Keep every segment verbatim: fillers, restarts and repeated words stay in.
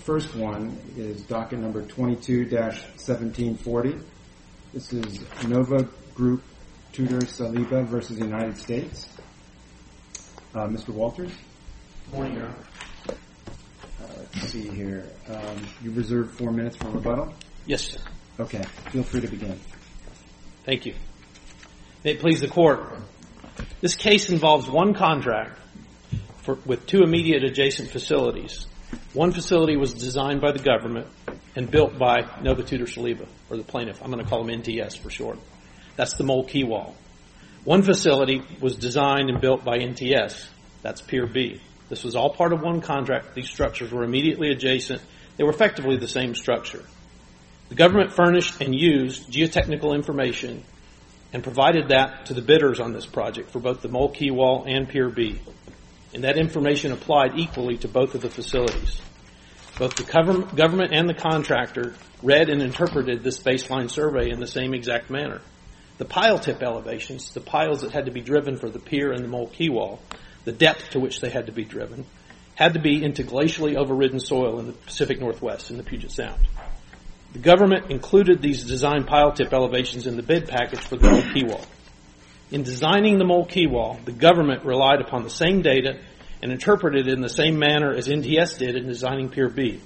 first one is docket number twenty-two dash seventeen forty. This is Nova Group Tudor Saliba versus the United States. Uh, Mister Walters? Good morning, Your Honor. Uh, let's see here. Um, you reserved four minutes for rebuttal? Yes, sir. Okay. Feel free to begin. Thank you. May it please the Court. This case involves one contract for, with two immediate adjacent facilities. One facility was designed by the government and built by Nova Tudor Saliba, or the plaintiff. I'm going to call him N T S for short. That's the Mole Key Wall. One facility was designed and built by N T S. That's Pier B. This was all part of one contract. These structures were immediately adjacent. They were effectively the same structure. The government furnished and used geotechnical information and provided that to the bidders on this project for both the Mole Key Wall and Pier B. And that information applied equally to both of the facilities. Both the government and the contractor read and interpreted this baseline survey in the same exact manner. The pile tip elevations, the piles that had to be driven for the pier and the Mole Key Wall, the depth to which they had to be driven, had to be into glacially overridden soil in the Pacific Northwest, in the Puget Sound. The government included these design pile tip elevations in the bid package for the Mole Key Wall. In designing the Mole Key Wall, the government relied upon the same data and interpreted it in the same manner as N T S did in designing Pier B.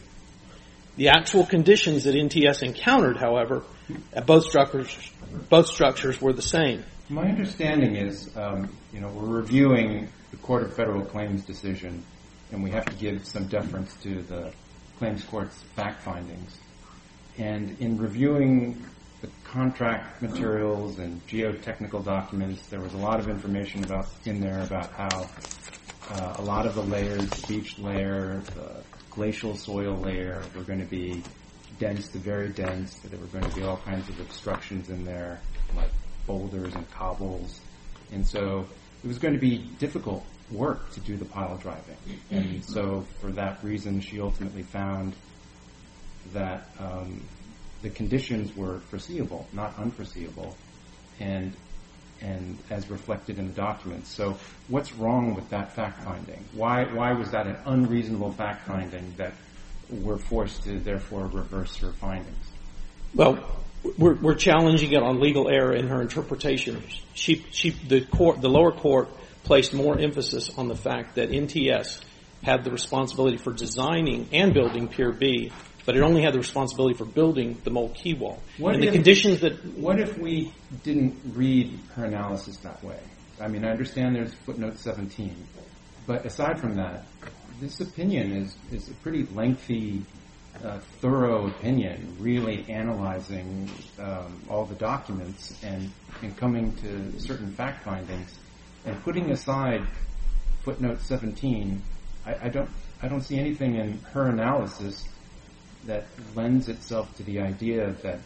The actual conditions that N T S encountered, however, at both structures, both structures were the same. My understanding is, um, you know, we're reviewing the Court of Federal Claims decision, and we have to give some deference to the Claims Court's fact findings. And in reviewing the contract materials and geotechnical documents, there was a lot of information about in there about how uh, a lot of the layers, the beach layer, the glacial soil layer, were going to be dense to very dense, that there were going to be all kinds of obstructions in there, like boulders and cobbles. And so it was going to be difficult work to do the pile driving. And so for that reason, she ultimately found that um, the conditions were foreseeable, not unforeseeable, and and as reflected in the documents. So what's wrong with that fact finding? Why why was that an unreasonable fact finding that we're forced to therefore reverse her findings? Well, we're, we're challenging it on legal error in her interpretation. She she the court the lower court placed more emphasis on the fact that N T S had the responsibility for designing and building Pier B, but it only had the responsibility for building the Mole Key Wall. What and if, the conditions that... What if we didn't read her analysis that way? I mean, I understand there's footnote seventeen, but aside from that, this opinion is, is a pretty lengthy, uh, thorough opinion, really analyzing um, all the documents and, and coming to certain fact findings. And putting aside footnote seventeen, I, I don't I don't see anything in her analysis that lends itself to the idea that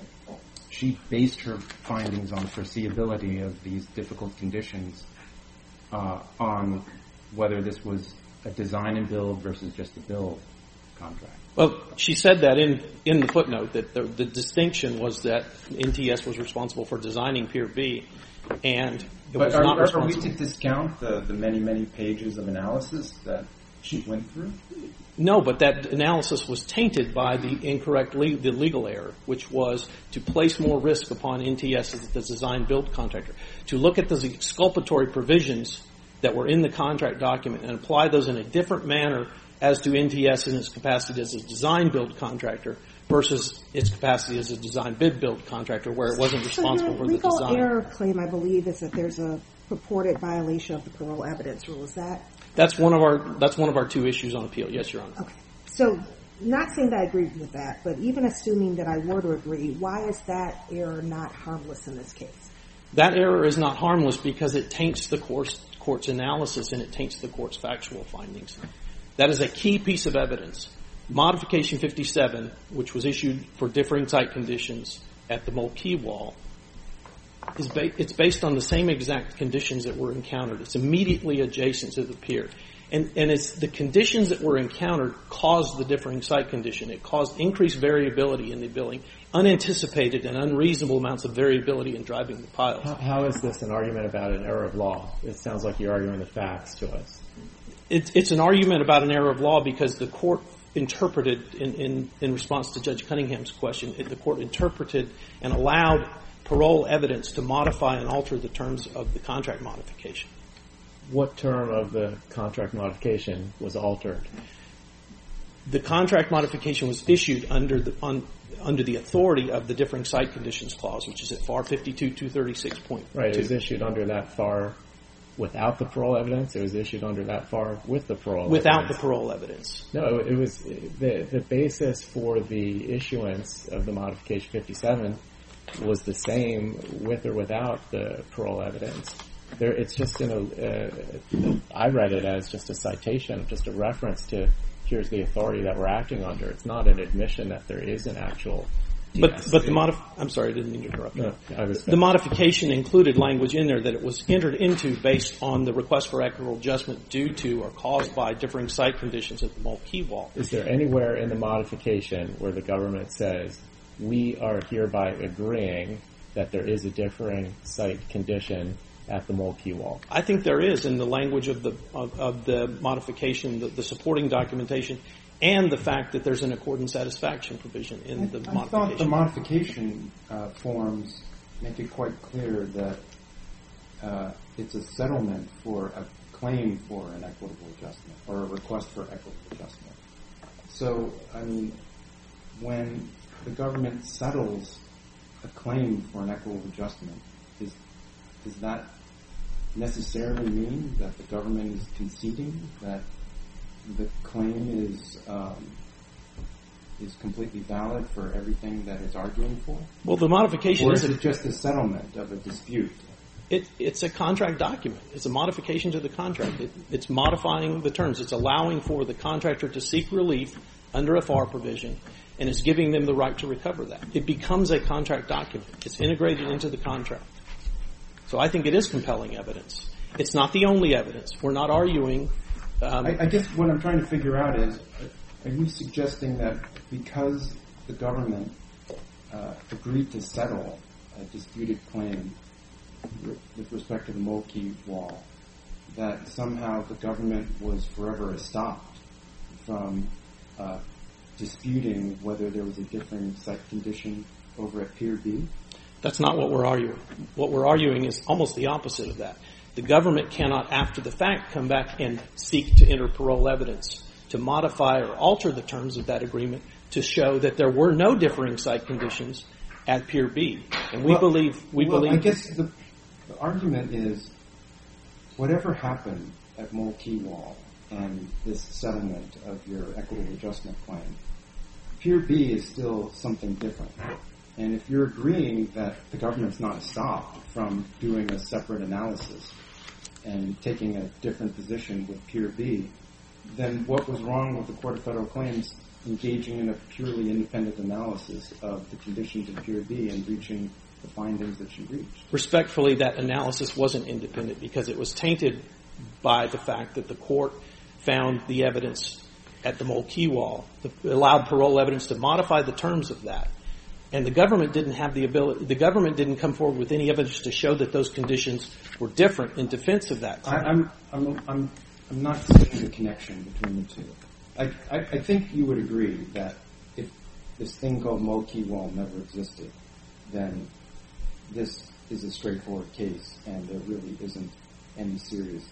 she based her findings on foreseeability of these difficult conditions uh, on whether this was a design and build versus just a build contract. Well, she said that in, in the footnote, that the, the distinction was that N T S was responsible for designing Pier B, and it but was are, not are, responsible. Are we to discount the, the many, many pages of analysis that she went through? No, but that analysis was tainted by the incorrect le- the legal error, which was to place more risk upon N T S as the design-build contractor, to look at those exculpatory provisions that were in the contract document and apply those in a different manner as to N T S in its capacity as a design-build contractor versus its capacity as a design-bid-build contractor, where it wasn't responsible so for the design. The legal error claim, I believe, is that there's a purported violation of the parole evidence rule. Is that? That's one of our that's one of our two issues on appeal. Yes, Your Honor. Okay. So, not saying that I agree with that, but even assuming that I were to agree, why is that error not harmless in this case? That error is not harmless because it taints the court's, court's analysis and it taints the court's factual findings. That is a key piece of evidence. Modification fifty-seven, which was issued for differing site conditions at the Mole Key Wall, is ba- it's based on the same exact conditions that were encountered. It's immediately adjacent to the pier. And, and it's the conditions that were encountered caused the differing site condition. It caused increased variability in the building, unanticipated and unreasonable amounts of variability in driving the piles. How, how is this an argument about an error of law? It sounds like you're arguing the facts to us. It, it's an argument about an error of law because the court interpreted, in, in, in response to Judge Cunningham's question, it, the court interpreted and allowed parole evidence to modify and alter the terms of the contract modification. What term of the contract modification was altered? The contract modification was issued under the on, under the authority of the differing site conditions clause, which is at F A R fifty-two two thirty-six point two. Right, it was issued under that F A R without the parole evidence. It was issued under that F A R with the parole without evidence. the parole evidence. No, it was the the basis for the issuance of the modification fifty-seven was the same with or without the parole evidence. There, it's just in a. Uh, I read it as just a citation, just a reference to here's the authority that we're acting under. It's not an admission that there is an actual. But D S C. but the modif- I'm sorry, I didn't mean to interrupt you. No, I was The modification included language in there that it was entered into based on the request for equitable adjustment due to or caused by differing site conditions at the Mulkey Wall. Is there anywhere in the modification where the government says we are hereby agreeing that there is a differing site condition at the Mulkey Wall? I think there is in the language of the of, of the modification, the, the supporting documentation, and the fact that there's an accord and satisfaction provision in I, the I modification. thought the modification uh, forms make it quite clear that uh, it's a settlement for a claim for an equitable adjustment or a request for equitable adjustment. So, I mean, when the government settles a claim for an equitable adjustment, is, does that necessarily mean that the government is conceding that the claim is um, is completely valid for everything that it's arguing for? Well, the modification Or is is a, it just a settlement of a dispute? it, it's a contract document. It's a modification to the contract. It, it's modifying the terms. It's allowing for the contractor to seek relief under a F A R provision, and it's giving them the right to recover that. It becomes a contract document. It's integrated into the contract. So I think it is compelling evidence. It's not the only evidence. We're not arguing. Um, I, I guess what I'm trying to figure out is, are you suggesting that because the government uh, agreed to settle a disputed claim with respect to the Mulkey Wall, that somehow the government was forever stopped from uh, disputing whether there was a different site condition over at Pier B? That's not what we're arguing. What we're arguing is almost the opposite of that. The government cannot, after the fact, come back and seek to enter parole evidence to modify or alter the terms of that agreement to show that there were no differing site conditions at Pier B. And we well, believe we well, believe. I guess the, the argument is whatever happened at Mulkey Wall and this settlement of your equitable adjustment claim, Pier B is still something different. And if you're agreeing that the government's not stopped from doing a separate analysis and taking a different position with Pier B, then what was wrong with the Court of Federal Claims engaging in a purely independent analysis of the conditions of Pier B and reaching the findings that you reached? Respectfully, that analysis wasn't independent because it was tainted by the fact that the court found the evidence at the Mulkey Wall, allowed parole evidence to modify the terms of that. And the government didn't have the ability, the government didn't come forward with any evidence to show that those conditions were different in defense of that claim. I, I'm, I'm, I'm, I'm not seeing the connection between the two. I, I, I think you would agree that if this thing called Mulkey Wall never existed, then this is a straightforward case and there really isn't any serious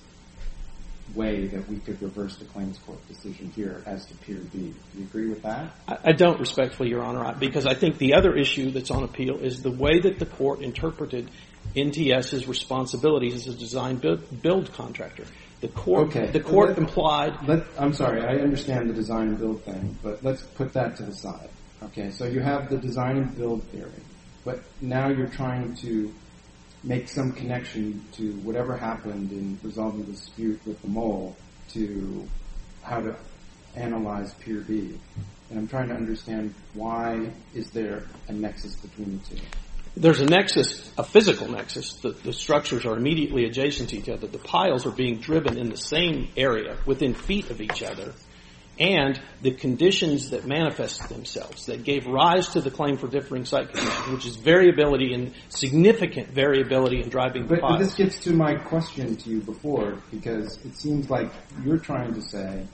way that we could reverse the claims court decision here as to Pier B. Do you agree with that? I, I don't, respectfully, Your Honor, because I think the other issue that's on appeal is the way that the court interpreted NTS's responsibilities as a design build, build contractor. The court, okay. the court let, implied. Let, I'm sorry, I understand the design and build thing, but let's put that to the side. Okay, so you have the design and build theory, but now you're trying to make some connection to whatever happened in resolving the dispute with the mole to how to analyze Pier B. And I'm trying to understand why is there a nexus between the two? There's a nexus, a physical nexus. The, the structures are immediately adjacent to each other. The piles are being driven in the same area, within feet of each other. And the conditions that manifest themselves, that gave rise to the claim for differing site conditions, which is variability and significant variability in driving the but, piles. But this gets to my question to you before, because it seems like you're trying to say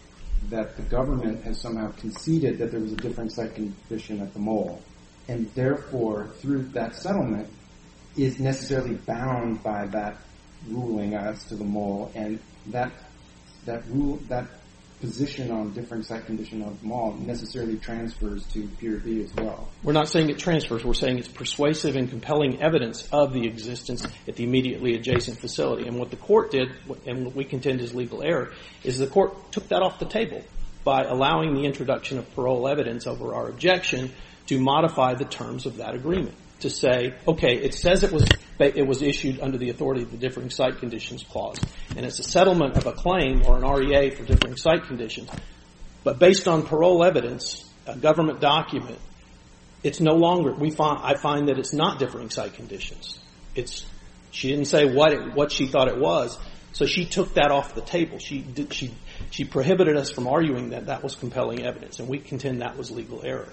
that the government has somehow conceded that there was a different site condition at the mole, and therefore, through that settlement, is necessarily bound by that ruling as to the mole, and that that rule that position on different site condition of the mole necessarily transfers to Pier B as well. We're not saying it transfers. We're saying it's persuasive and compelling evidence of the existence at the immediately adjacent facility. And what the court did, and what we contend is legal error, is the court took that off the table by allowing the introduction of parole evidence over our objection to modify the terms of that agreement. To say, okay, it says it was it was issued under the authority of the differing site conditions clause, and it's a settlement of a claim or an R E A for differing site conditions. But based on parole evidence, a government document, it's no longer. We find I find that it's not differing site conditions. It's she didn't say what it, what she thought it was, so she took that off the table. She did, she she prohibited us from arguing that that was compelling evidence, and we contend that was legal error.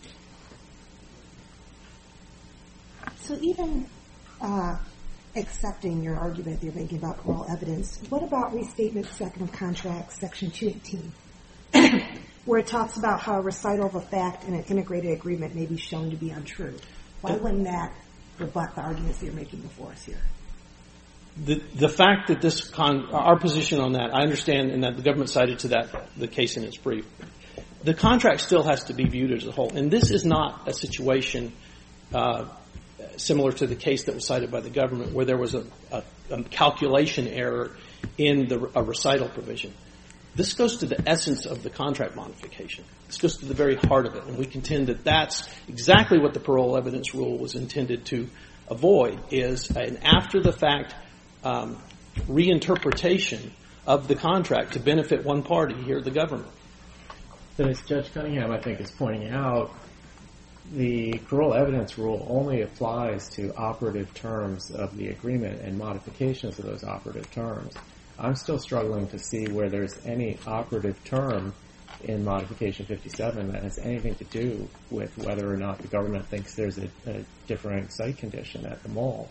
So even uh, accepting your argument that you're making about parole evidence, what about Restatement Second of Contract, Section two eighteen, where it talks about how a recital of a fact in an integrated agreement may be shown to be untrue? Why wouldn't that rebut the arguments that you're making before us here? The the fact that this con, our position on that, I understand, and that the government cited to that the case in its brief. The contract still has to be viewed as a whole, and this is not a situation Uh, similar to the case that was cited by the government, where there was a, a, a calculation error in the a recital provision. This goes to the essence of the contract modification. This goes to the very heart of it, and we contend that that's exactly what the parole evidence rule was intended to avoid, is an after-the-fact um, reinterpretation of the contract to benefit one party, here the government. But as Judge Cunningham, I think, is pointing out, the parole evidence rule only applies to operative terms of the agreement and modifications of those operative terms. I'm still struggling to see where there's any operative term in Modification fifty-seven that has anything to do with whether or not the government thinks there's a, a differing site condition at the mall.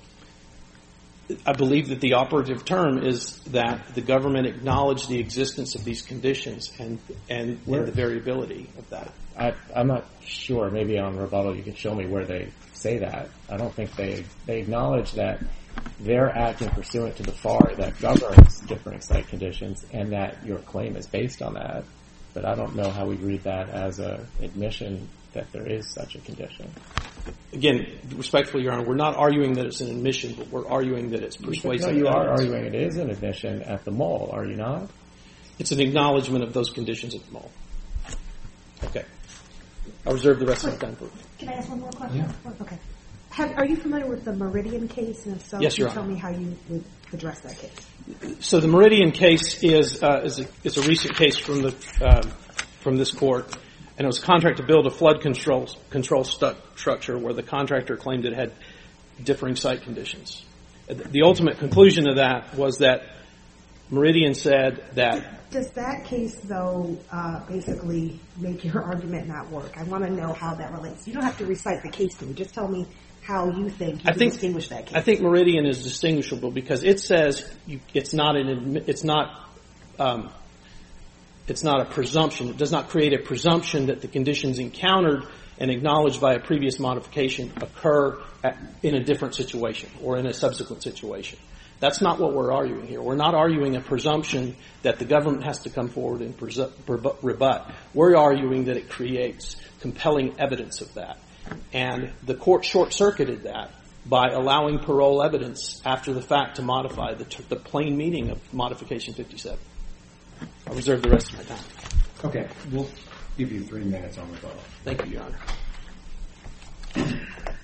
I believe that the operative term is that the government acknowledged the existence of these conditions and and, and the variability of that. I, I'm not sure. Maybe on rebuttal you can show me where they say that. I don't think they they acknowledge that they're acting pursuant to the F A R that governs differing site conditions, and that your claim is based on that. But I don't know how we read that as a admission that there is such a condition. Again, respectfully, Your Honor, we're not arguing that it's an admission, but we're arguing that it's persuasive. No, you evidence. are arguing it is an admission at the mall, are you not? It's an acknowledgement of those conditions at the mall. Okay. I'll reserve the rest Wait, of my time for it. Can I ask one more question? Yeah. Okay. Have, are you familiar with the Meridian case? And if so, yes, can Your you tell Honor. me how you would address that case? So the Meridian case is uh, is, a, is a recent case from the um, from this court, and it was a contract to build a flood control control stu- structure where the contractor claimed it had differing site conditions. The ultimate conclusion of that was that Meridian said that. Does that case, though, uh, basically make your argument not work? I want to know how that relates. You don't have to recite the case to me. Just tell me how you think you I can think, distinguish that case. I think Meridian is distinguishable because it says you, it's not an it's not um, it's not a presumption. It does not create a presumption that the conditions encountered and acknowledged by a previous modification occur at, in a different situation or in a subsequent situation. That's not what we're arguing here. We're not arguing a presumption that the government has to come forward and presu- rebut. We're arguing that it creates compelling evidence of that. And the court short-circuited that by allowing parole evidence after the fact to modify the, t- the plain meaning of Modification fifty-seven. I'll reserve the rest of my time. Okay. We'll give you three minutes on rebuttal. Thank you, Your Honor.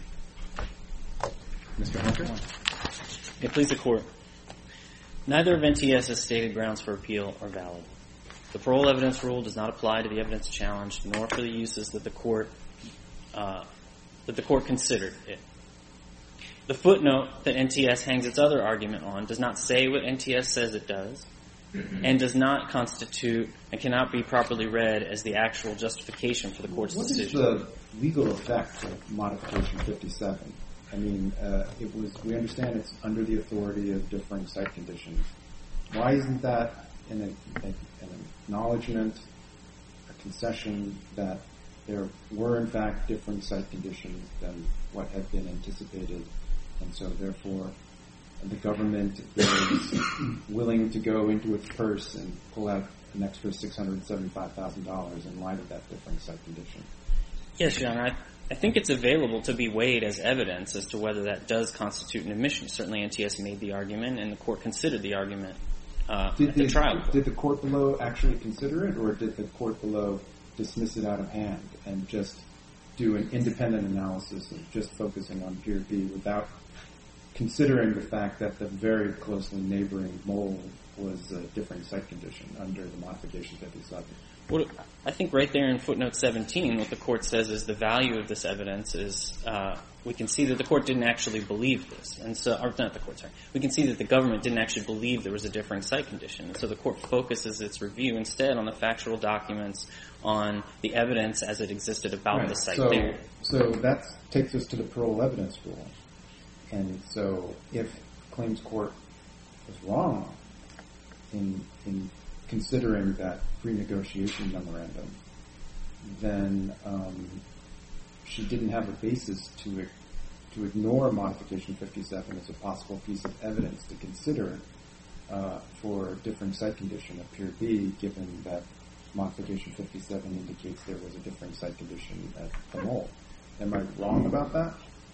Mister Hunter? May it please the Court. Neither of N T S's stated grounds for appeal are valid. The parole evidence rule does not apply to the evidence challenged, nor for the uses that the court uh, that the court considered it. The footnote that N T S hangs its other argument on does not say what N T S says it does, and does not constitute and cannot be properly read as the actual justification for the court's what decision. What is the legal effect of Modification fifty-seven? I mean, uh, it was. We understand it's under the authority of differing site conditions. Why isn't that an, an acknowledgement, a concession that there were in fact different site conditions than what had been anticipated, and so therefore the government is willing to go into its purse and pull out an extra six hundred seventy-five thousand dollars in light of that different site condition. Yes, Your Honor. I, I think it's available to be weighed as evidence as to whether that does constitute an admission. Certainly N T S made the argument, and the court considered the argument uh, did at the the, trial. Did the court below actually consider it, or did the court below dismiss it out of hand and just do an independent analysis of just focusing on Pier B without considering the fact that the very closely neighboring mole was a different site condition under the modification fifty-seven? Well, I think right there in footnote seventeen, what the court says is the value of this evidence is uh, we can see that the court didn't actually believe this, and so or not the court, sorry, we can see that the government didn't actually believe there was a differing site condition, and so the court focuses its review instead on the factual documents, on the evidence as it existed about right. the site so, there. So that takes us to the parole evidence rule, and so if claims court was wrong in in considering that pre-negotiation memorandum, then um, she didn't have a basis to to ignore modification fifty-seven as a possible piece of evidence to consider uh, for different site condition at Pier B, given that modification fifty-seven indicates there was a different site condition at the mole. Am I wrong about that?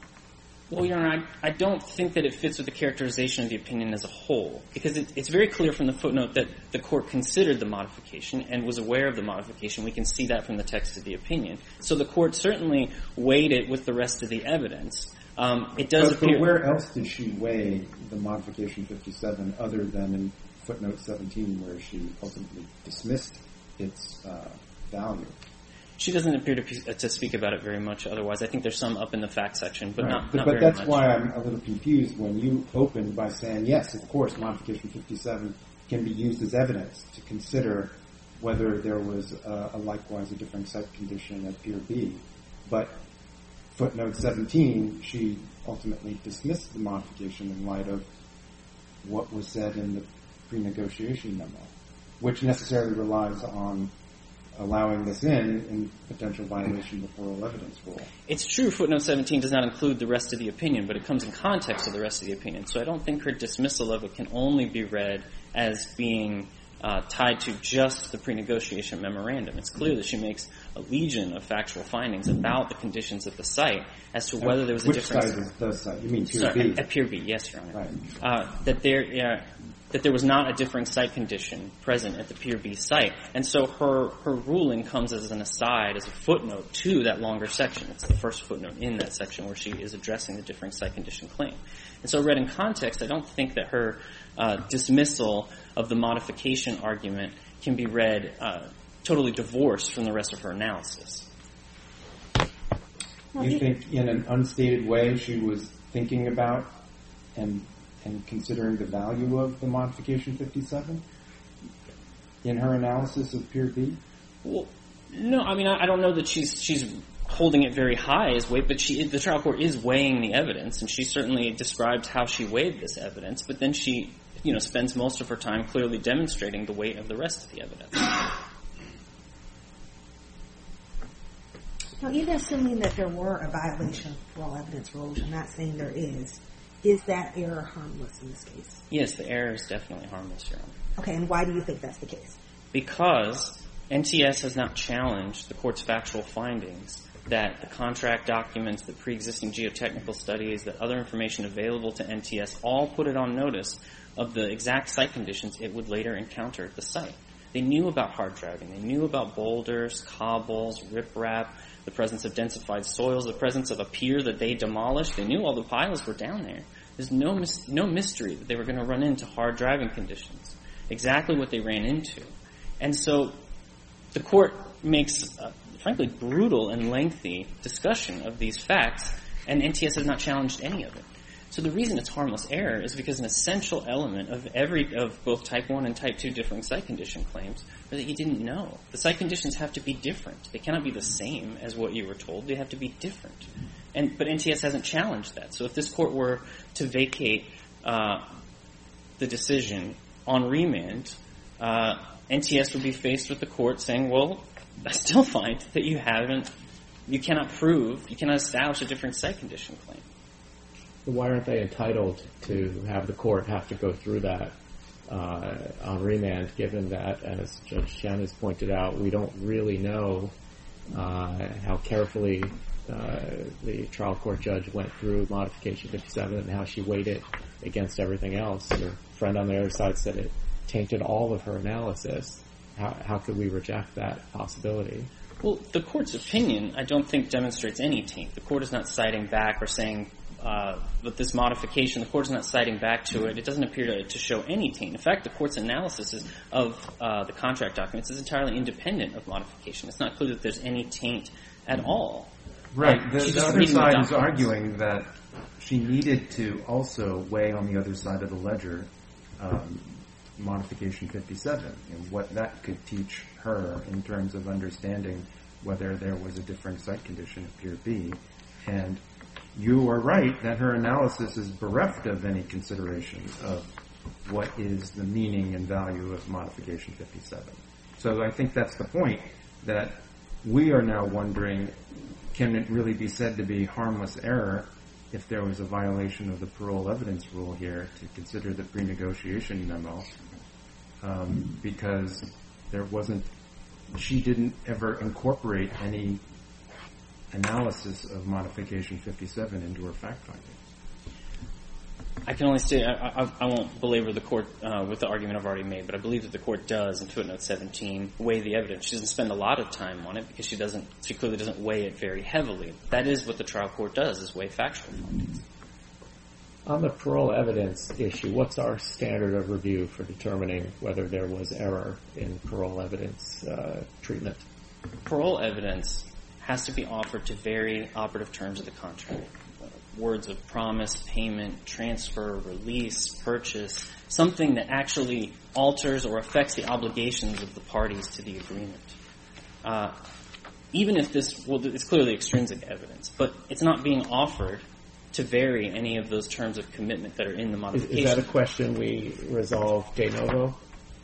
Well, Your Honor, I, I don't think that it fits with the characterization of the opinion as a whole, because it, it's very clear from the footnote that the court considered the modification and was aware of the modification. We can see that from the text of the opinion. So the court certainly weighed it with the rest of the evidence. Um, it does but, appear. But where else did she weigh the modification fifty-seven other than in footnote seventeen, where she ultimately dismissed its uh, value? She doesn't appear to, to speak about it very much otherwise. I think there's some up in the fact section, but right. not, but, not but very that's much. why I'm a little confused when you opened by saying, yes, of course, modification fifty-seven can be used as evidence to consider whether there was a, a likewise a different site condition at Pier B. But footnote seventeen, she ultimately dismissed the modification in light of what was said in the pre-negotiation memo, which necessarily relies on allowing this in in potential violation of the parole evidence rule. It's true footnote seventeen does not include the rest of the opinion, but it comes in context of the rest of the opinion. So I don't think her dismissal of it can only be read as being uh, tied to just the pre-negotiation memorandum. It's clear that she makes a legion of factual findings about the conditions at the site as to whether there was a Which difference. site is the site? You mean Pier Sorry, B? At, at Pier B, yes, Your Honor. Right. Uh, that there, uh, that there was not a differing site condition present at the Pier B site. And so her, her ruling comes as an aside, as a footnote to that longer section. It's the first footnote in that section where she is addressing the differing site condition claim. And so read in context, I don't think that her uh, dismissal of the modification argument can be read uh, totally divorced from the rest of her analysis. You think in an unstated way she was thinking about and and considering the value of the modification fifty-seven in her analysis of Pier B? Well, no, I mean, I, I don't know that she's she's holding it very high as weight, but she, the trial court is weighing the evidence, and she certainly describes how she weighed this evidence, but then she, you know, spends most of her time clearly demonstrating the weight of the rest of the evidence. Now, even assuming that there were a violation of parole evidence rules, I'm not saying there is, is that error harmless in this case? Yes, the error is definitely harmless, Your Honor. Okay, and why do you think that's the case? Because N T S has not challenged the court's factual findings that the contract documents, the pre-existing geotechnical studies, that other information available to N T S all put it on notice of the exact site conditions it would later encounter at the site. They knew about hard driving. They knew about boulders, cobbles, riprap, the presence of densified soils, the presence of a pier that they demolished. They knew all the piles were down there. There's no mis- no mystery that they were going to run into hard driving conditions. Exactly what they ran into. And so the court makes a, frankly, brutal and lengthy discussion of these facts, and N T S has not challenged any of it. So the reason it's harmless error is because an essential element of every of both Type one and Type two differing site condition claims are that you didn't know. The site conditions have to be different. They cannot be the same as what you were told. They have to be different. And but N T S hasn't challenged that. So if this court were to vacate uh, the decision on remand, uh, N T S would be faced with the court saying, well, I still find that you haven't, you cannot prove, you cannot establish a different site condition claim. Why aren't they entitled to have the court have to go through that uh, on remand, given that, as Judge Chen has pointed out, we don't really know uh, how carefully uh, the trial court judge went through Modification fifty-seven and how she weighed it against everything else. Your friend on the other side said it tainted all of her analysis. How, how could we reject that possibility? Well, the court's opinion, I don't think, demonstrates any taint. The court is not citing back or saying uh, that this modification, the court is not citing back to it. It doesn't appear to, to show any taint. In fact, the court's analysis is, of uh, the contract documents is entirely independent of modification. It's not clear that there's any taint at all. Right. Uh, the she's the just other reading the side is documents. arguing that she needed to also weigh on the other side of the ledger um, Modification fifty-seven and what that could teach her in terms of understanding whether there was a different site condition at Pier B. And you are right that her analysis is bereft of any consideration of what is the meaning and value of Modification fifty-seven. So I think that's the point, that we are now wondering, can it really be said to be harmless error if there was a violation of the parole evidence rule here to consider the pre-negotiation memo, um, because there wasn't, she didn't ever incorporate any analysis of Modification fifty-seven into her fact-finding. I can only say, I, I, I won't belabor the court uh, with the argument I've already made, but I believe that the court does, in footnote seventeen, weigh the evidence. She doesn't spend a lot of time on it because she doesn't, she clearly doesn't weigh it very heavily. That is what the trial court does, is weigh factual findings. On the parole evidence issue, what's our standard of review for determining whether there was error in parole evidence uh, treatment? Parole evidence has to be offered to vary operative terms of the contract. Words of promise, payment, transfer, release, purchase, something that actually alters or affects the obligations of the parties to the agreement. Uh, even if this, well, it's clearly extrinsic evidence, but it's not being offered to vary any of those terms of commitment that are in the Is, modification. is that a question we resolve de novo?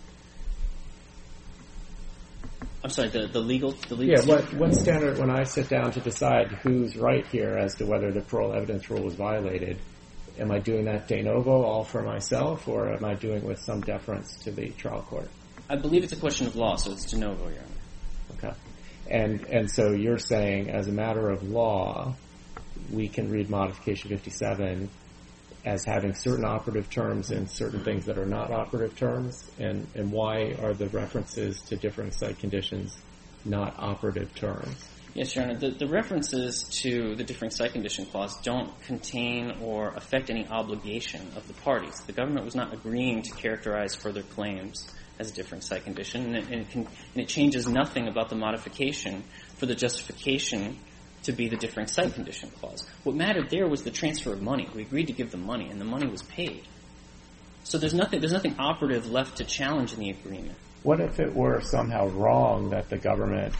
I'm sorry, the, the legal, the legal. Yeah, what, what standard, when I sit down to decide who's right here as to whether the parole evidence rule was violated, am I doing that de novo all for myself, or am I doing with some deference to the trial court? I believe it's a question of law, so it's de novo, Your Honor. Okay. And, and so you're saying, as a matter of law, we can read Modification fifty-seven as having certain operative terms and certain things that are not operative terms? And, and why are the references to different site conditions not operative terms? Yes, Your Honor. The, the references to the differing site condition clause don't contain or affect any obligation of the parties. The government was not agreeing to characterize further claims as a differing site condition, and it, and it, can, and it changes nothing about the modification for the justification to be the differing site condition clause. What mattered there was the transfer of money. We agreed to give the money, and the money was paid. So there's nothing, there's nothing operative left to challenge in the agreement. What if it were somehow wrong that the government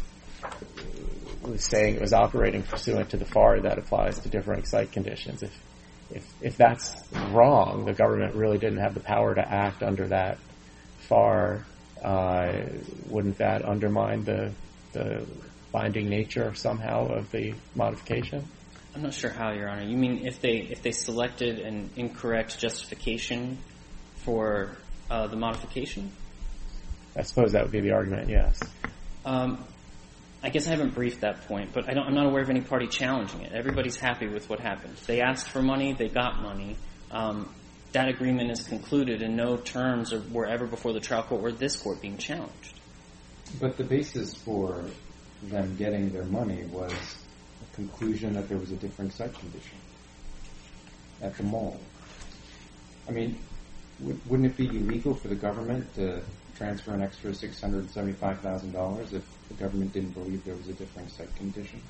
was saying it was operating pursuant to the F A R that applies to differing site conditions? If, if, if that's wrong, the government really didn't have the power to act under that F A R, uh, wouldn't that undermine the, the binding nature somehow of the modification? I'm not sure how, Your Honor. You mean if they if they selected an incorrect justification for uh, the modification? I suppose that would be the argument, yes. Um, I guess I haven't briefed that point, but I don't, I'm not aware of any party challenging it. Everybody's happy with what happened. They asked for money, they got money. Um, that agreement is concluded, and no terms are, were ever before the trial court or this court being challenged. But the basis for them getting their money was a conclusion that there was a different site condition at the mall. I mean, w- wouldn't it be illegal for the government to transfer an extra six hundred seventy-five thousand dollars if the government didn't believe there was a different site condition?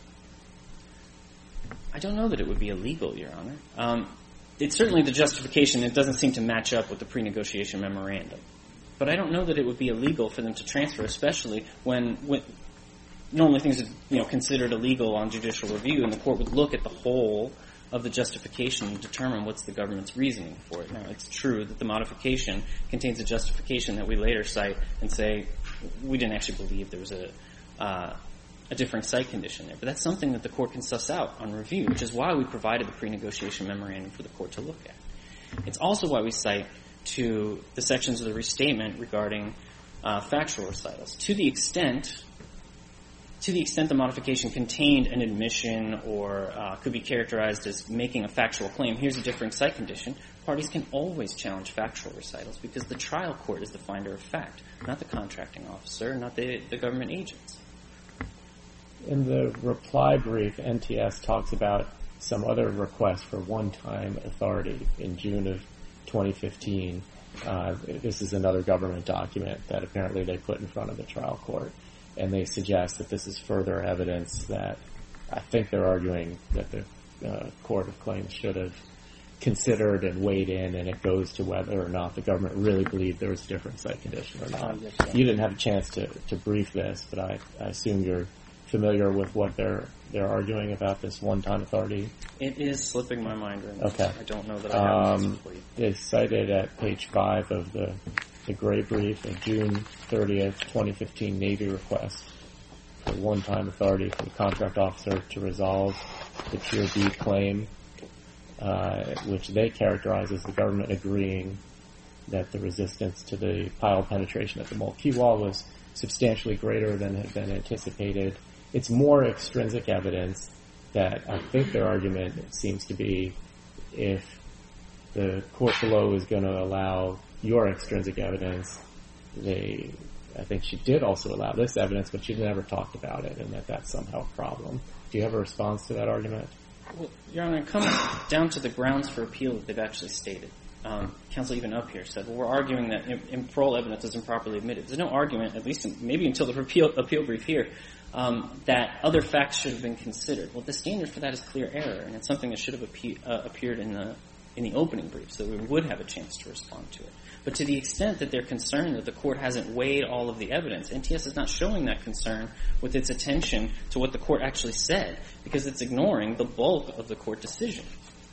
I don't know that it would be illegal, Your Honor. Um, it's certainly the justification. It doesn't seem to match up with the pre-negotiation memorandum. But I don't know that it would be illegal for them to transfer, especially when, when normally things are, you know, considered illegal on judicial review, and the court would look at the whole of the justification to determine what's the government's reasoning for it. Now, it's true that the modification contains a justification that we later cite and say we didn't actually believe there was a uh, a differing site condition there. But that's something that the court can suss out on review, which is why we provided the pre-negotiation memorandum for the court to look at. It's also why we cite to the sections of the restatement regarding uh, factual recitals. To the extent, to the extent the modification contained an admission or uh, could be characterized as making a factual claim, here's a differing site condition, parties can always challenge factual recitals because the trial court is the finder of fact, not the contracting officer, not the, the government agents. In the reply brief, N T S talks about some other request for one-time authority in June of twenty fifteen. Uh, this is another government document that apparently they put in front of the trial court, and they suggest that this is further evidence that I think they're arguing that the uh, Court of Claims should have considered and weighed in, and it goes to whether or not the government really believed there was a different site condition or not. You didn't have a chance to, to brief this, but I, I assume you're familiar with what they're they're arguing about this one-time authority? It is slipping my mind right now. Okay. I don't know that I have um, this for you. It's cited at page five of the, the gray brief, a June thirtieth, twenty fifteen Navy request for one-time authority for the contract officer to resolve the Tier B claim, uh, which they characterize as the government agreeing that the resistance to the pile penetration at the Mole Key Wall was substantially greater than had been anticipated. It's more extrinsic evidence that I think their argument seems to be if the court below is going to allow your extrinsic evidence, they, I think she did also allow this evidence, but she never talked about it, and that that's somehow a problem. Do you have a response to that argument? Well, Your Honor, it comes down to the grounds for appeal that they've actually stated. Um, counsel even up here said, well, we're arguing that in, in parole evidence is improperly admitted. There's no argument, at least in, maybe until the appeal, appeal brief here, um, that other facts should have been considered. Well, the standard for that is clear error, and it's something that should have appe- uh, appeared in the in the opening brief, so we would have a chance to respond to it. But to the extent that they're concerned that the court hasn't weighed all of the evidence, N T S is not showing that concern with its attention to what the court actually said, because it's ignoring the bulk of the court decision.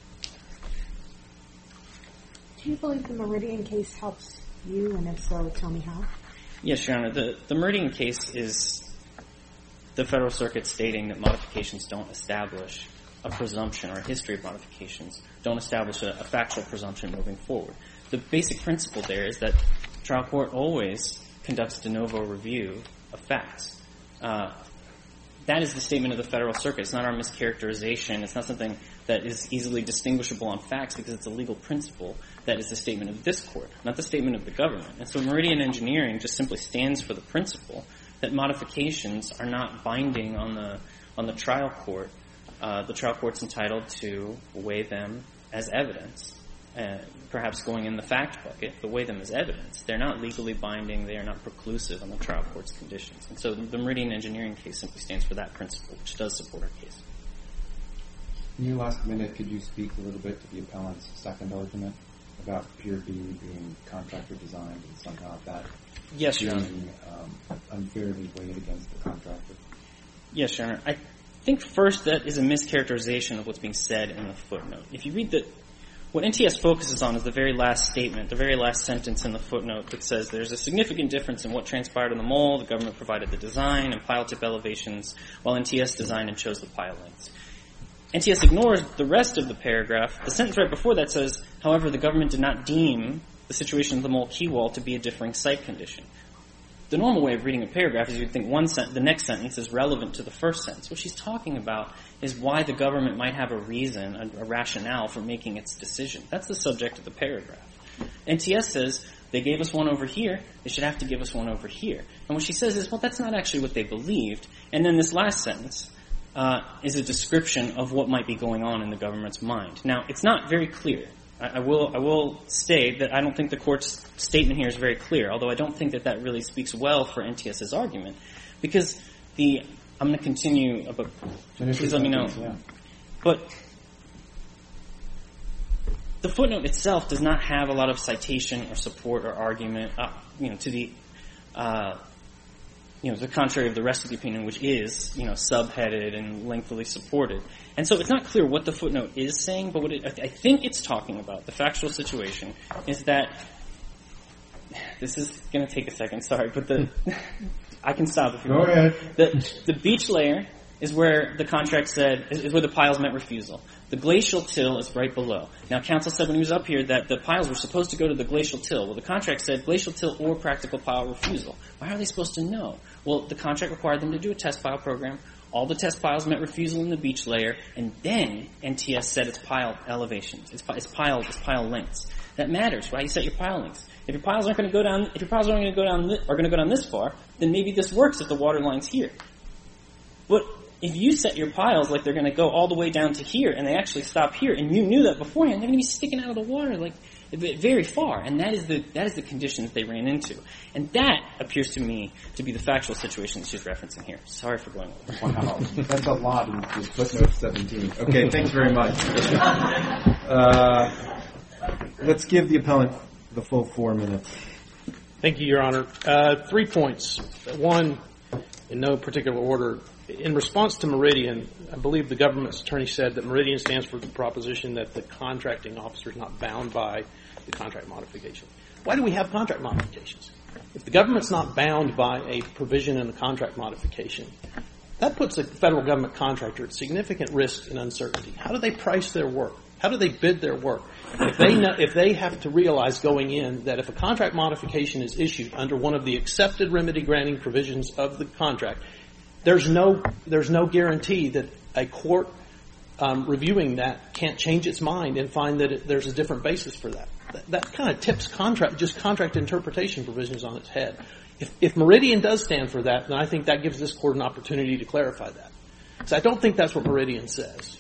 Do you believe the Meridian case helps you, and if so, tell me how? Yes, Your Honor. The, the Meridian case is the Federal Circuit stating that modifications don't establish a presumption or a history of modifications, don't establish a, a factual presumption moving forward. The basic principle there is that trial court always conducts de novo review of facts. Uh, that is the statement of the Federal Circuit. It's not our mischaracterization. It's not something that is easily distinguishable on facts because it's a legal principle. That is the statement of this court, not the statement of the government. And so Meridian Engineering just simply stands for the principle that modifications are not binding on the on the trial court. Uh, the trial court's entitled to weigh them as evidence, uh, perhaps going in the fact bucket, but weigh them as evidence. They're not legally binding. They are not preclusive on the trial court's conditions. And so the, the Meridian Engineering case simply stands for that principle, which does support our case. In your last minute, could you speak a little bit to the appellant's second argument about Pier B being contractor designed and somehow that yes, Your Honor. being um, unfairly weighed against the contractor? Yes, Your Honor. I think first that is a mischaracterization of what's being said in the footnote. If you read the, what N T S focuses on is the very last statement, the very last sentence in the footnote that says there's a significant difference in what transpired in the mole. The government provided the design and pile tip elevations, while N T S designed and chose the pile lengths. N T S ignores the rest of the paragraph. The sentence right before that says, however, the government did not deem the situation of the mole key wall to be a differing site condition. The normal way of reading a paragraph is you'd think one sen- the next sentence is relevant to the first sentence. What she's talking about is why the government might have a reason, a, a rationale for making its decision. That's the subject of the paragraph. N T S says, they gave us one over here, they should have to give us one over here. And what she says is, well, that's not actually what they believed. And then this last sentence uh, is a description of what might be going on in the government's mind. Now, it's not very clear. I will I will state that I don't think the court's statement here is very clear, although I don't think that that really speaks well for NTS's argument, because the I'm going to continue, but please let me know. Yeah. But the footnote itself does not have a lot of citation or support or argument, uh, you know, to the uh, you know, the contrary of the rest of the opinion, which is, you know, subheaded and lengthily supported. And so it's not clear what the footnote is saying, but what it, I think it's talking about, the factual situation, is that, this is going to take a second, sorry, but the, I can stop if you Go want. ahead. The, the beach layer is where the contract said, is, is where the piles meant refusal. The glacial till is right below. Now, counsel said when he was up here that the piles were supposed to go to the glacial till. Well, the contract said glacial till or practical pile refusal. Why are they supposed to know? Well, the contract required them to do a test pile program. All the test piles meant refusal in the beach layer, and then N T S set its pile elevations, its, its pile, its pile lengths. That matters, right? You set your pile lengths. If your piles aren't going to go down, if your piles aren't going to go down, are going to go down this far, then maybe this works if the water line's here. But if you set your piles like they're going to go all the way down to here, and they actually stop here, and you knew that beforehand, they're going to be sticking out of the water like very far, and that is the that is the condition that they ran into, and that appears to me to be the factual situation that she's referencing here. Sorry for going over. Wow, that's a lot in footnote seventeen. Okay, thanks very much. Uh, let's give the appellant the full four minutes. Thank you, Your Honor. Uh, three points. One, in no particular order. In response to Meridian, I believe the government's attorney said that Meridian stands for the proposition that the contracting officer is not bound by the contract modification. Why do we have contract modifications? If the government's not bound by a provision in the contract modification, that puts the federal government contractor at significant risk and uncertainty. How do they price their work? How do they bid their work? If they know, if they have to realize going in that if a contract modification is issued under one of the accepted remedy granting provisions of the contract, There's no there's no guarantee that a court um, reviewing that can't change its mind and find that it, there's a different basis for that. That, that kind of tips contract just contract interpretation provisions on its head. If, if Meridian does stand for that, then I think that gives this court an opportunity to clarify that. So I don't think that's what Meridian says.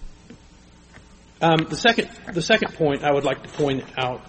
Um, the second the second point I would like to point out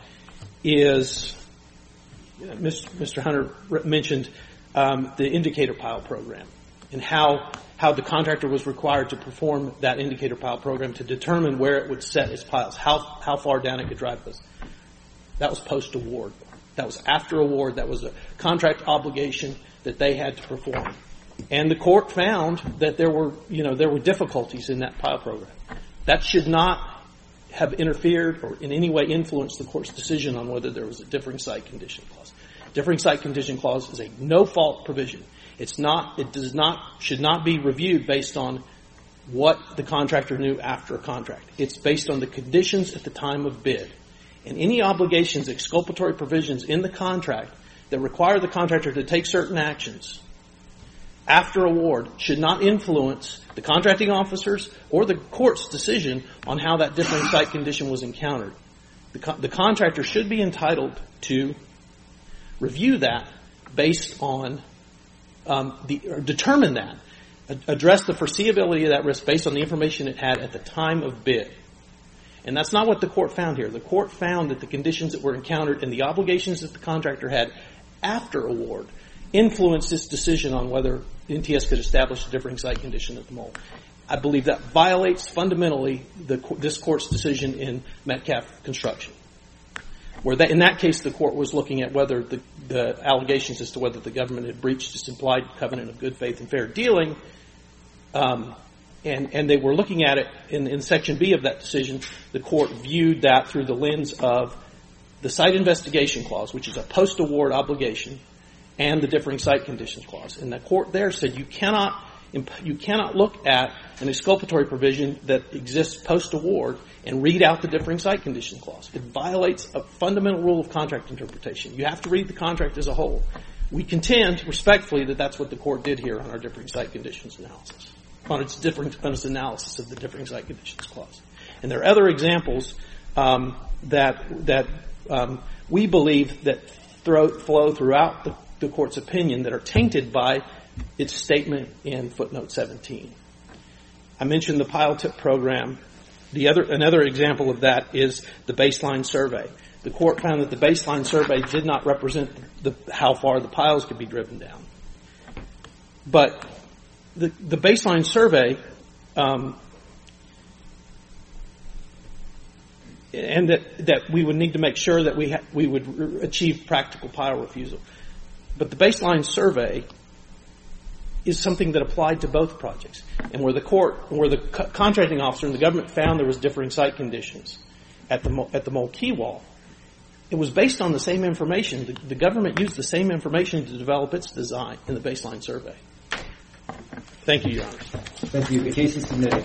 is uh, Mister Hunter mentioned um, the indicator pile program. And how how the contractor was required to perform that indicator pile program to determine where it would set its piles, how how far down it could drive those. That was post-award. That was after award. That was a contract obligation that they had to perform. And the court found that there were, you know, there were difficulties in that pile program. That should not have interfered or in any way influenced the court's decision on whether there was a differing site condition clause. Differing site condition clause is a no-fault provision. It's not, it does not, should not be reviewed based on what the contractor knew after a contract. It's based on the conditions at the time of bid. And any obligations, exculpatory provisions in the contract that require the contractor to take certain actions after award should not influence the contracting officers or the court's decision on how that differing site condition was encountered. The, co- the contractor should be entitled to review that based on Um, the, or determine that, address the foreseeability of that risk based on the information it had at the time of bid. And that's not what the court found here. The court found that the conditions that were encountered and the obligations that the contractor had after award influenced its decision on whether N T S could establish a differing site condition at the mole. I believe that violates fundamentally the, this court's decision in Metcalf Construction. Where that, in that case, the court was looking at whether the, the allegations as to whether the government had breached its implied covenant of good faith and fair dealing, um, and, and they were looking at it in, in Section B of that decision. The court viewed that through the lens of the site investigation clause, which is a post-award obligation, and the differing site conditions clause. And the court there said you cannot you cannot look at an exculpatory provision that exists post-award and read out the differing site condition clause. It violates a fundamental rule of contract interpretation. You have to read the contract as a whole. We contend respectfully that that's what the court did here on our differing site conditions analysis, on its different on its analysis of the differing site conditions clause. And there are other examples um, that that um, we believe that throw, flow throughout the, the court's opinion that are tainted by its statement in footnote seventeen. I mentioned the pile tip program. The other, another example of that is the baseline survey. The court found that the baseline survey did not represent the, how far the piles could be driven down. But the, the baseline survey, um, and that, that we would need to make sure that we ha- we would re- achieve practical pile refusal. But the baseline survey is something that applied to both projects. And where the court, where the co- contracting officer and the government found there was differing site conditions at the Mo- at the Mole Key wall, it was based on the same information. The, the government used the same information to develop its design in the baseline survey. Thank you, Your Honor. Thank you. The case is submitted.